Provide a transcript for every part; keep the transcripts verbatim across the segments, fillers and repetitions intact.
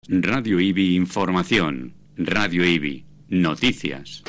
Radio IBI Información. Radio IBI Noticias.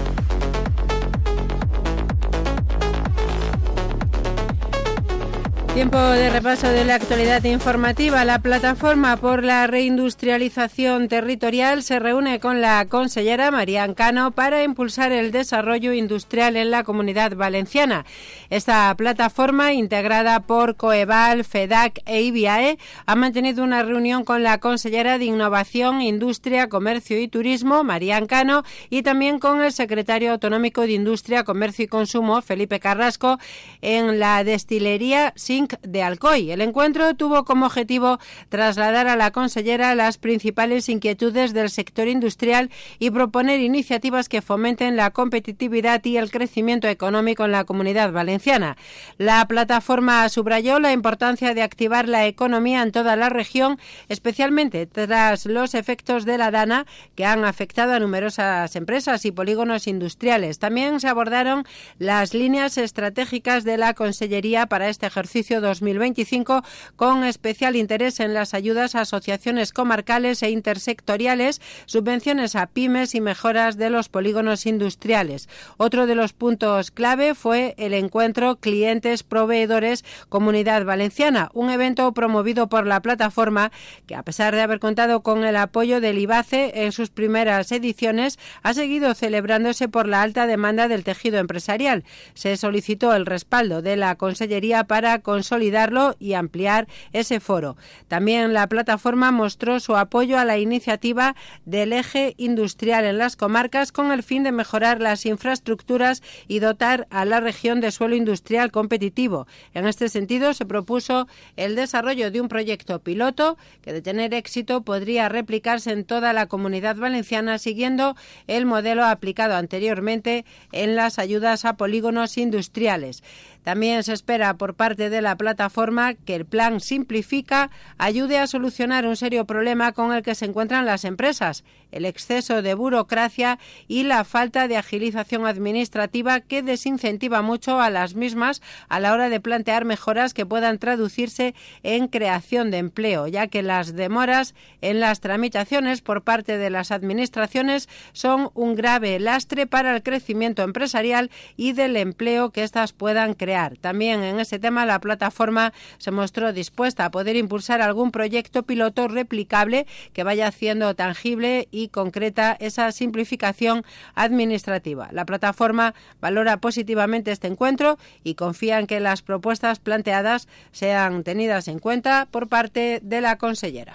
Tiempo de repaso de la actualidad informativa. La Plataforma por la Reindustrialización Territorial se reúne con la consellera Marian Cano para impulsar el desarrollo industrial en la Comunidad Valenciana. Esta plataforma, integrada por Coeval, FEDAC e IBIAE, ha mantenido una reunión con la consellera de Innovación, Industria, Comercio y Turismo, Marian Cano, y también con el secretario autonómico de Industria, Comercio y Consumo, Felipe Carrasco, en la destilería Sin de Alcoy. El encuentro tuvo como objetivo trasladar a la consellera las principales inquietudes del sector industrial y proponer iniciativas que fomenten la competitividad y el crecimiento económico en la Comunidad Valenciana. La plataforma subrayó la importancia de activar la economía en toda la región, especialmente tras los efectos de la Dana que han afectado a numerosas empresas y polígonos industriales. También se abordaron las líneas estratégicas de la Consellería para este ejercicio dos mil veinticinco, con especial interés en las ayudas a asociaciones comarcales e intersectoriales, subvenciones a pymes y mejoras de los polígonos industriales. Otro de los puntos clave fue el encuentro Clientes-Proveedores Comunidad Valenciana, un evento promovido por la plataforma que, a pesar de haber contado con el apoyo del IBACE en sus primeras ediciones, ha seguido celebrándose por la alta demanda del tejido empresarial. Se solicitó el respaldo de la Consellería para consolidarlo y ampliar ese foro. También la plataforma mostró su apoyo a la iniciativa del eje industrial en las comarcas con el fin de mejorar las infraestructuras y dotar a la región de suelo industrial competitivo. En este sentido, se propuso el desarrollo de un proyecto piloto que, de tener éxito, podría replicarse en toda la Comunidad Valenciana siguiendo el modelo aplicado anteriormente en las ayudas a polígonos industriales. También se espera por parte de la plataforma que el plan Simplifica ayude a solucionar un serio problema con el que se encuentran las empresas, el exceso de burocracia y la falta de agilización administrativa que desincentiva mucho a las mismas a la hora de plantear mejoras que puedan traducirse en creación de empleo, ya que las demoras en las tramitaciones por parte de las administraciones son un grave lastre para el crecimiento empresarial y del empleo que éstas puedan crear. También en ese tema la plataforma se mostró dispuesta a poder impulsar algún proyecto piloto replicable que vaya haciendo tangible y concreta esa simplificación administrativa. La plataforma valora positivamente este encuentro y confía en que las propuestas planteadas sean tenidas en cuenta por parte de la consellera.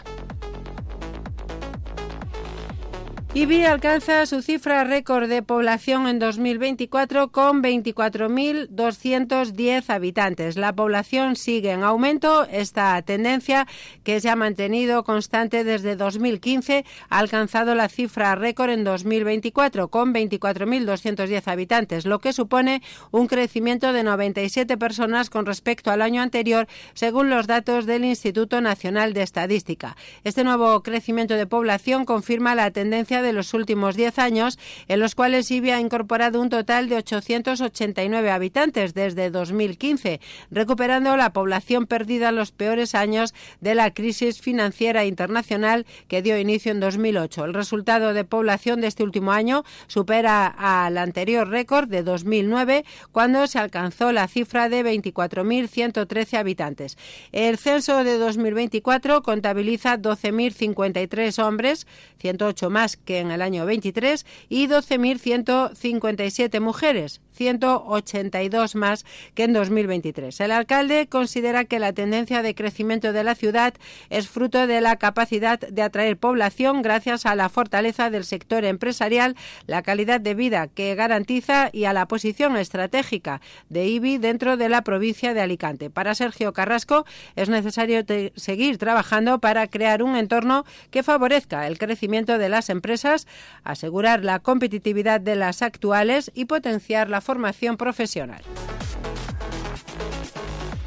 IBI alcanza su cifra récord de población en dos mil veinticuatro con veinticuatro mil doscientos diez habitantes. La población sigue en aumento. Esta tendencia, que se ha mantenido constante desde dos mil quince, ha alcanzado la cifra récord en dos mil veinticuatro con veinticuatro mil doscientos diez habitantes, lo que supone un crecimiento de noventa y siete personas con respecto al año anterior, según los datos del Instituto Nacional de Estadística. Este nuevo crecimiento de población confirma la tendencia de los últimos diez años, en los cuales IBI ha incorporado un total de ochocientos ochenta y nueve habitantes desde dos mil quince, recuperando la población perdida en los peores años de la crisis financiera internacional que dio inicio en dos mil ocho. El resultado de población de este último año supera al anterior récord de dos mil nueve, cuando se alcanzó la cifra de veinticuatro mil ciento trece habitantes. El censo de dos mil veinticuatro contabiliza doce mil cincuenta y tres hombres, ciento ocho más que en el año veintitrés, y doce mil ciento cincuenta y siete mujeres, ciento ochenta y dos más que en dos mil veintitrés. El alcalde considera que la tendencia de crecimiento de la ciudad es fruto de la capacidad de atraer población gracias a la fortaleza del sector empresarial, la calidad de vida que garantiza y a la posición estratégica de IBI dentro de la provincia de Alicante. Para Sergio Carrasco es necesario te- seguir trabajando para crear un entorno que favorezca el crecimiento de las empresas, asegurar la competitividad de las actuales y potenciar la formación profesional.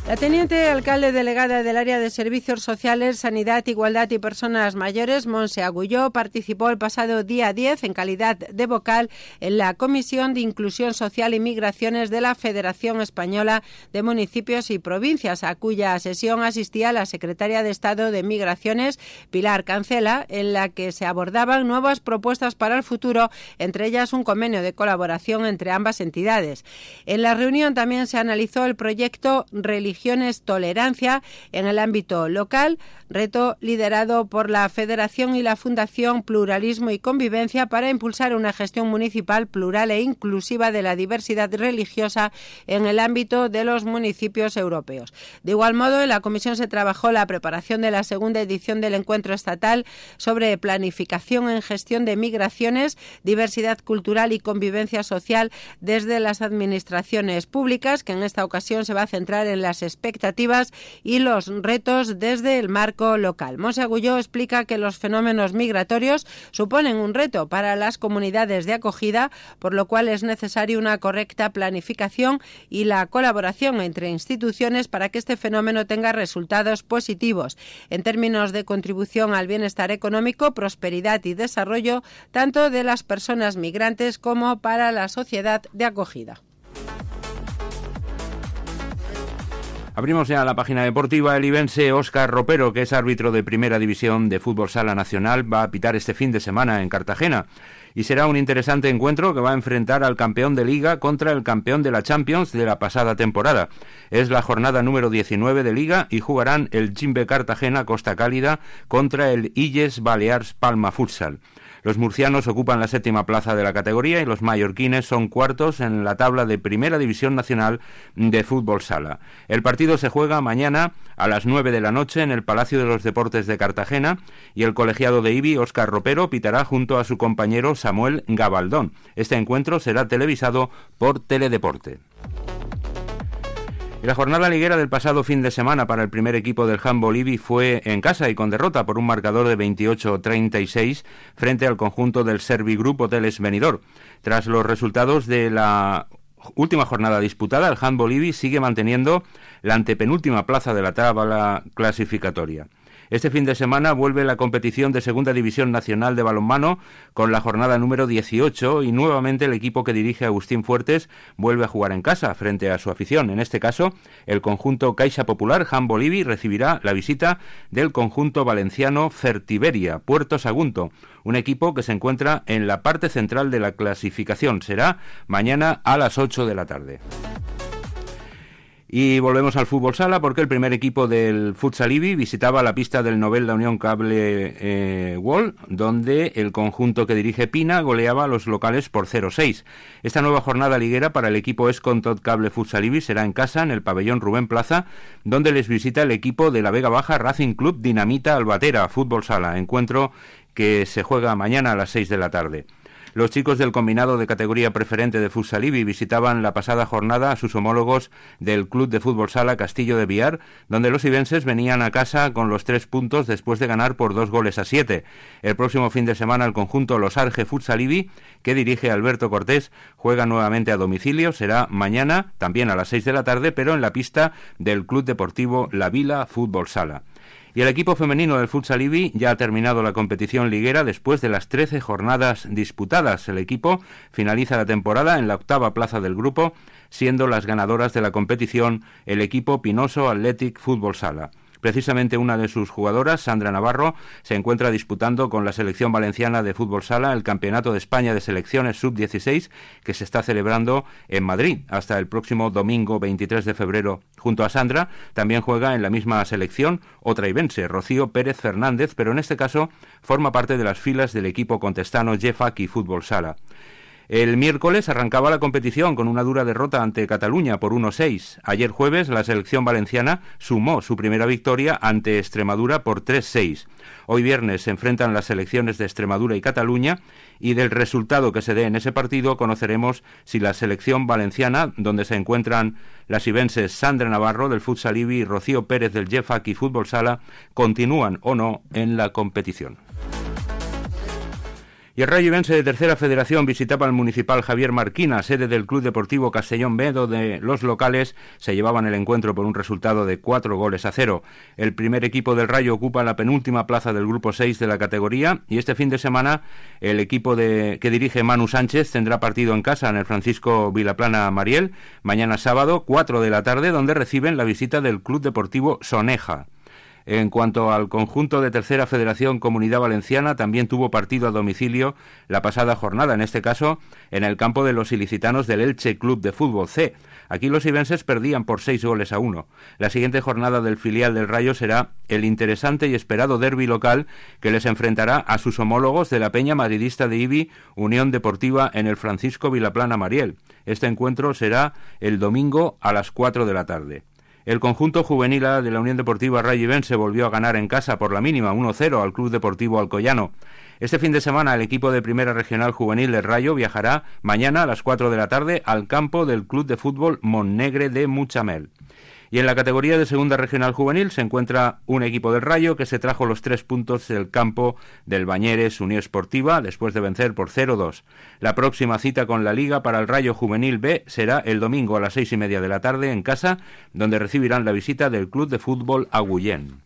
La teniente alcalde delegada del área de Servicios Sociales, Sanidad, Igualdad y Personas Mayores, Montse Agulló, participó el pasado día diez en calidad de vocal en la Comisión de Inclusión Social y Migraciones de la Federación Española de Municipios y Provincias, a cuya sesión asistía la secretaria de Estado de Migraciones, Pilar Cancela, en la que se abordaban nuevas propuestas para el futuro, entre ellas un convenio de colaboración entre ambas entidades. En la reunión también se analizó el proyecto Religiones Tolerancia en el ámbito local, reto liderado por la Federación y la Fundación Pluralismo y Convivencia para impulsar una gestión municipal plural e inclusiva de la diversidad religiosa en el ámbito de los municipios europeos. De igual modo, en la comisión se trabajó la preparación de la segunda edición del encuentro estatal sobre planificación en gestión de migraciones, diversidad cultural y convivencia social desde las administraciones públicas, que en esta ocasión se va a centrar en las expectativas y los retos desde el marco local. Montse Agulló explica que los fenómenos migratorios suponen un reto para las comunidades de acogida, por lo cual es necesaria una correcta planificación y la colaboración entre instituciones para que este fenómeno tenga resultados positivos en términos de contribución al bienestar económico, prosperidad y desarrollo, tanto de las personas migrantes como para la sociedad de acogida. Abrimos ya la página deportiva. El ibense Óscar Ropero, que es árbitro de Primera División de Fútbol Sala Nacional, va a pitar este fin de semana en Cartagena. Y será un interesante encuentro que va a enfrentar al campeón de Liga contra el campeón de la Champions de la pasada temporada. Es la jornada número diecinueve de Liga y jugarán el Jimbe Cartagena Costa Cálida contra el Illes Balears Palma Futsal. Los murcianos ocupan la séptima plaza de la categoría y los mallorquines son cuartos en la tabla de Primera División Nacional de Fútbol Sala. El partido se juega mañana a las nueve de la noche en el Palacio de los Deportes de Cartagena y el colegiado de Ibi, Óscar Ropero, pitará junto a su compañero Samuel Gabaldón. Este encuentro será televisado por Teledeporte. Y la jornada liguera del pasado fin de semana para el primer equipo del handball Ibi fue en casa y con derrota por un marcador de veintiocho a treinta y seis frente al conjunto del Servigroup Hoteles Benidorm. Tras los resultados de la última jornada disputada, el handball Ibi sigue manteniendo la antepenúltima plaza de la tabla clasificatoria. Este fin de semana vuelve la competición de Segunda División Nacional de Balonmano con la jornada número dieciocho y nuevamente el equipo que dirige Agustín Fuertes vuelve a jugar en casa frente a su afición. En este caso, el conjunto Caixa Popular Handball Ibi recibirá la visita del conjunto valenciano Fertiberia Puerto Sagunto, un equipo que se encuentra en la parte central de la clasificación. Será mañana a las ocho de la tarde. Y volvemos al fútbol sala porque el primer equipo del Futsal Ibi visitaba la pista del Novelda Unión Cable eh, Wall, donde el conjunto que dirige Pina goleaba a los locales por cero seis. Esta nueva jornada liguera para el equipo Escontot Cable Futsal Ibi será en casa, en el pabellón Rubén Plaza, donde les visita el equipo de la Vega Baja Racing Club Dinamita Albatera Fútbol Sala, encuentro que se juega mañana a las seis de la tarde. Los chicos del combinado de categoría preferente de Futsal Ibi visitaban la pasada jornada a sus homólogos del Club de Fútbol Sala Castillo de Viar, donde los ibenses venían a casa con los tres puntos después de ganar por dos goles a siete. El próximo fin de semana el conjunto Los Arge Futsal Ibi, que dirige Alberto Cortés, juega nuevamente a domicilio. Será mañana, también a las seis de la tarde, pero en la pista del Club Deportivo La Vila Fútbol Sala. Y el equipo femenino del Futsal Ibi ya ha terminado la competición liguera después de las trece jornadas disputadas. El equipo finaliza la temporada en la octava plaza del grupo, siendo las ganadoras de la competición el equipo Pinoso Athletic Fútbol Sala. Precisamente una de sus jugadoras, Sandra Navarro, se encuentra disputando con la selección valenciana de fútbol sala el Campeonato de España de Selecciones sub dieciséis, que se está celebrando en Madrid hasta el próximo domingo veintitrés de febrero. Junto a Sandra también juega en la misma selección otra ibense, Rocío Pérez Fernández, pero en este caso forma parte de las filas del equipo contestano Jeffaki Fútbol Sala. El miércoles arrancaba la competición con una dura derrota ante Cataluña por uno seis. Ayer jueves la selección valenciana sumó su primera victoria ante Extremadura por tres seis. Hoy viernes se enfrentan las selecciones de Extremadura y Cataluña y del resultado que se dé en ese partido conoceremos si la selección valenciana, donde se encuentran las ibenses Sandra Navarro del Futsal Ibi y Rocío Pérez del Jeffaki Fútbol Sala, continúan o no en la competición. Y el Rayo Ibense de Tercera Federación visitaba al Municipal Javier Marquina, sede del Club Deportivo Castellón B, donde los locales se llevaban el encuentro por un resultado de cuatro goles a cero. El primer equipo del Rayo ocupa la penúltima plaza del grupo seis de la categoría y este fin de semana el equipo de, que dirige Manu Sánchez tendrá partido en casa en el Francisco Vilaplana Mariel, mañana sábado, cuatro de la tarde, donde reciben la visita del Club Deportivo Soneja. En cuanto al conjunto de Tercera Federación Comunidad Valenciana, también tuvo partido a domicilio la pasada jornada, en este caso en el campo de los ilicitanos del Elche Club de Fútbol C. Aquí los ibenses perdían por seis goles a uno. La siguiente jornada del filial del Rayo será el interesante y esperado derbi local que les enfrentará a sus homólogos de la Peña Madridista de Ibi, Unión Deportiva en el Francisco Vilaplana Mariel. Este encuentro será el domingo a las cuatro de la tarde. El conjunto juvenil A de la Unión Deportiva Rayo Ibense volvió a ganar en casa por la mínima uno cero al Club Deportivo Alcoyano. Este fin de semana el equipo de Primera Regional Juvenil del Rayo viajará mañana a las cuatro de la tarde al campo del Club de Fútbol Montnegre de Muchamel. Y en la categoría de Segunda Regional Juvenil se encuentra un equipo del Rayo que se trajo los tres puntos del campo del Bañeres Unión Esportiva después de vencer por cero dos. La próxima cita con la Liga para el Rayo Juvenil B será el domingo a las seis y media de la tarde en casa, donde recibirán la visita del Club de Fútbol Agullén.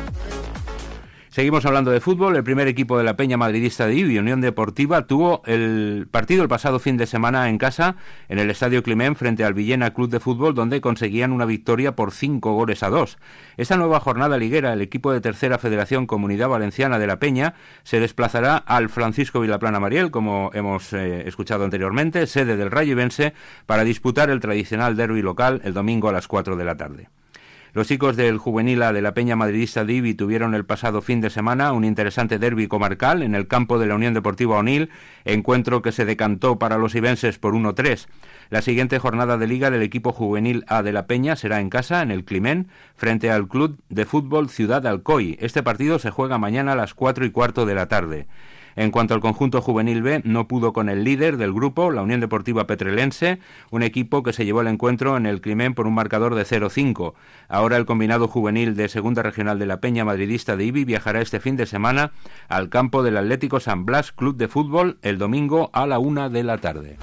Seguimos hablando de fútbol. El primer equipo de la Peña Madridista de Ibi, Unión Deportiva, tuvo el partido el pasado fin de semana en casa en el Estadio Climent frente al Villena Club de Fútbol, donde conseguían una victoria por cinco goles a dos. Esta nueva jornada liguera, el equipo de Tercera Federación Comunidad Valenciana de la Peña se desplazará al Francisco Vilaplana Mariel, como hemos eh, escuchado anteriormente, sede del Rayo Ibense, para disputar el tradicional derbi local el domingo a las cuatro de la tarde. Los chicos del Juvenil A de la Peña Madridista de Ibi tuvieron el pasado fin de semana un interesante derbi comarcal en el campo de la Unión Deportiva Onil, encuentro que se decantó para los ibenses por uno tres. La siguiente jornada de liga del equipo Juvenil A de la Peña será en casa, en el Climent, frente al Club de Fútbol Ciudad Alcoy. Este partido se juega mañana a las cuatro y cuarto de la tarde. En cuanto al conjunto juvenil B, no pudo con el líder del grupo, la Unión Deportiva Petrelense, un equipo que se llevó el encuentro en el Climent por un marcador de cero cinco. Ahora el combinado juvenil de Segunda Regional de la Peña Madridista de Ibi viajará este fin de semana al campo del Atlético San Blas Club de Fútbol el domingo a la una de la tarde.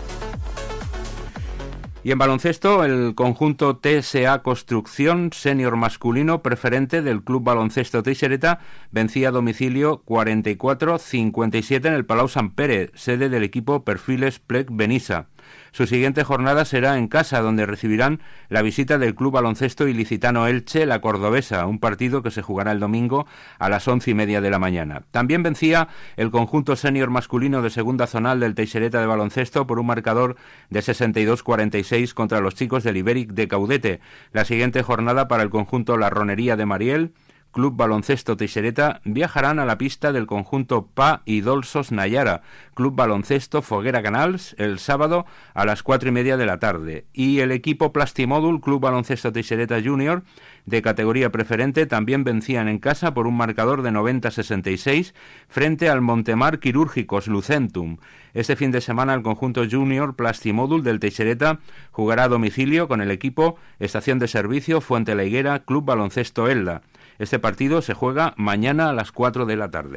Y en baloncesto, el conjunto T S A Construcción senior masculino preferente del Club Baloncesto Teixereta vencía a domicilio cuarenta y cuatro a cincuenta y siete en el Palau Sant Pere, sede del equipo Perfiles Plec Benissa. Su siguiente jornada será en casa, donde recibirán la visita del Club Baloncesto Ilicitano Elche, la Cordobesa, un partido que se jugará el domingo a las once y media de la mañana. También vencía el conjunto senior masculino de segunda zonal del Teixereta de baloncesto por un marcador de sesenta y dos a cuarenta y seis contra los chicos del Iberic de Caudete. La siguiente jornada para el conjunto La Ronería de Mariel, Club Baloncesto Teixereta, viajarán a la pista del conjunto P A y Dolsos Nayara, Club Baloncesto Foguera Canals, el sábado a las cuatro y media de la tarde. Y el equipo Plastimódul, Club Baloncesto Teixereta Junior, de categoría preferente, también vencían en casa por un marcador de noventa a sesenta y seis frente al Montemar Quirúrgicos Lucentum. Este fin de semana el conjunto Junior Plastimódul del Teixereta jugará a domicilio con el equipo Estación de Servicio Fuente La Higuera, Club Baloncesto Elda. Este partido se juega mañana a las cuatro de la tarde.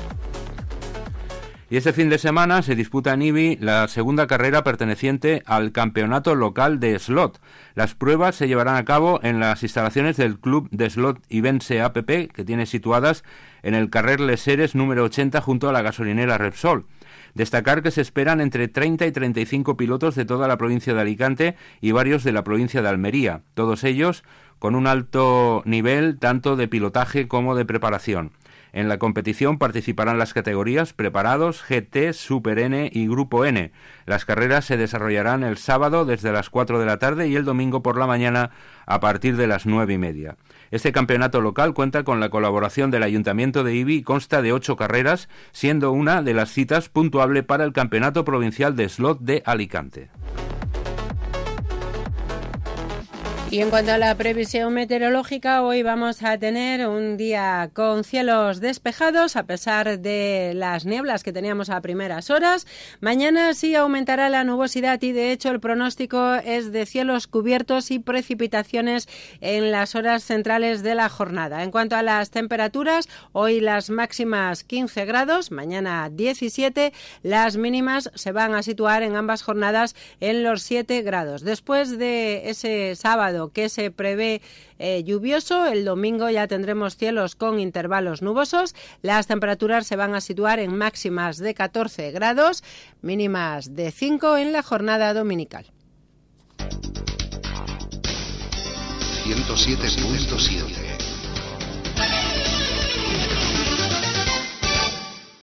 Y este fin de semana se disputa en Ibi la segunda carrera perteneciente al campeonato local de slot. Las pruebas se llevarán a cabo en las instalaciones del Club de Slot Ibense A P P, que tiene situadas en el carrer Les Heres número ochenta junto a la gasolinera Repsol. Destacar que se esperan entre treinta y treinta y cinco pilotos de toda la provincia de Alicante y varios de la provincia de Almería, todos ellos con un alto nivel tanto de pilotaje como de preparación. En la competición participarán las categorías Preparados, G T, Super N y Grupo N. Las carreras se desarrollarán el sábado desde las cuatro de la tarde y el domingo por la mañana a partir de las nueve y media. Este campeonato local cuenta con la colaboración del Ayuntamiento de Ibi y consta de ocho carreras, siendo una de las citas puntuable para el Campeonato Provincial de Slot de Alicante. Y en cuanto a la previsión meteorológica, hoy vamos a tener un día con cielos despejados, a pesar de las nieblas que teníamos a primeras horas. Mañana sí aumentará la nubosidad y, de hecho, el pronóstico es de cielos cubiertos y precipitaciones en las horas centrales de la jornada. En cuanto a las temperaturas, hoy las máximas quince grados, mañana diecisiete, las mínimas se van a situar en ambas jornadas en los siete grados. Después de ese sábado que se prevé eh, lluvioso, el domingo ya tendremos cielos con intervalos nubosos. Las temperaturas se van a situar en máximas de catorce grados, mínimas de cinco en la jornada dominical. ciento siete punto siete